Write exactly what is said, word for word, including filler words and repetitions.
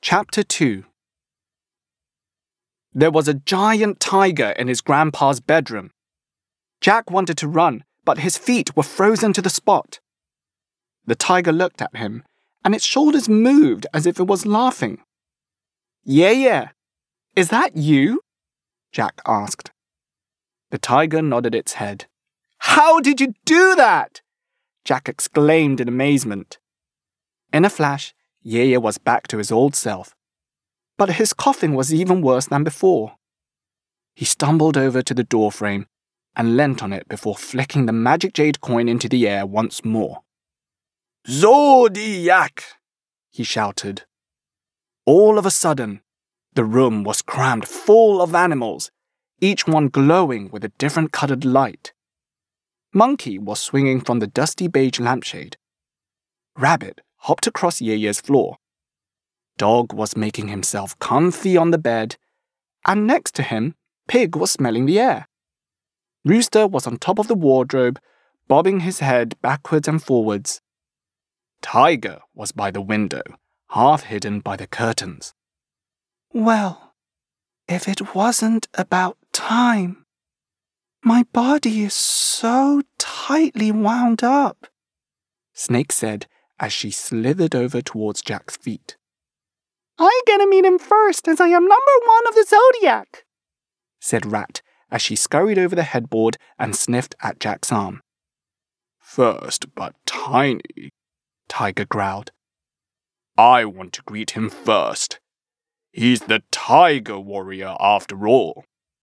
Chapter two. There was a giant tiger in his grandpa's bedroom. Jack wanted to run, but his feet were frozen to the spot. The tiger looked at him, and its shoulders moved as if it was laughing. "Yeah, yeah. Is that you?" Jack asked. The tiger nodded its head. "How did you do that?" Jack exclaimed in amazement. In a flash, Yaya was back to his old self. But his coughing was even worse than before. He stumbled over to the doorframe and leant on it before flicking the magic jade coin into the air once more. "Zodiac!" he shouted. All of a sudden, the room was crammed full of animals, each one glowing with a different colored light. Monkey was swinging from the dusty beige lampshade. Rabbit hopped across Yaya's floor. Dog was making himself comfy on the bed, and next to him, Pig was smelling the air. Rooster was on top of the wardrobe, bobbing his head backwards and forwards. Tiger was by the window, half hidden by the curtains. "Well, if it wasn't about time. My body is so tightly wound up," Snake said as she slithered over towards Jack's feet. "I get to meet him first, as I am number one of the Zodiac," said Rat as she scurried over the headboard and sniffed at Jack's arm. "First but tiny," Tiger growled. "I want to greet him first. He's the Tiger Warrior after all."